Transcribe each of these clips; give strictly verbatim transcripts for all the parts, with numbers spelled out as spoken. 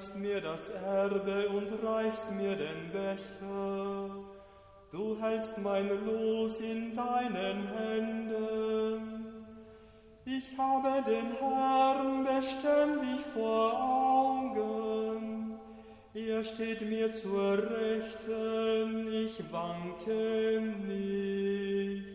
gibst mir das Erbe und reichst mir den Becher. Du hältst mein Los in deinen Händen. Ich habe den Herrn beständig vor Augen. Er steht mir zur Rechten, ich wanke nicht.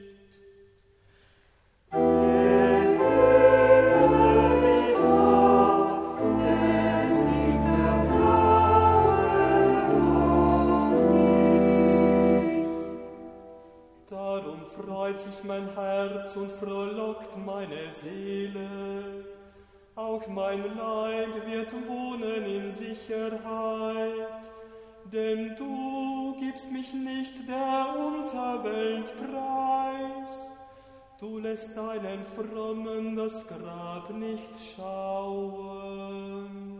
Darum freut sich mein Herz und frohlockt meine Seele. Auch mein Leib wird wohnen in Sicherheit, denn du gibst mich nicht der Unterwelt preis. Du lässt deinen Frommen das Grab nicht schauen.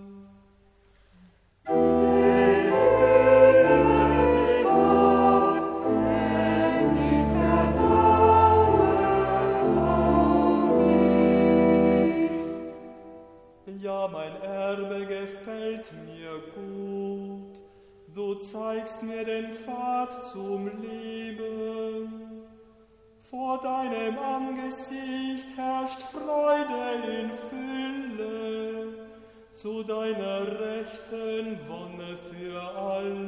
Ja, mein Erbe gefällt mir gut. Du zeigst mir den Pfad zum Leben. Vor deinem Angesicht herrscht Freude in Fülle. Zu deiner Rechten Wonne für alle.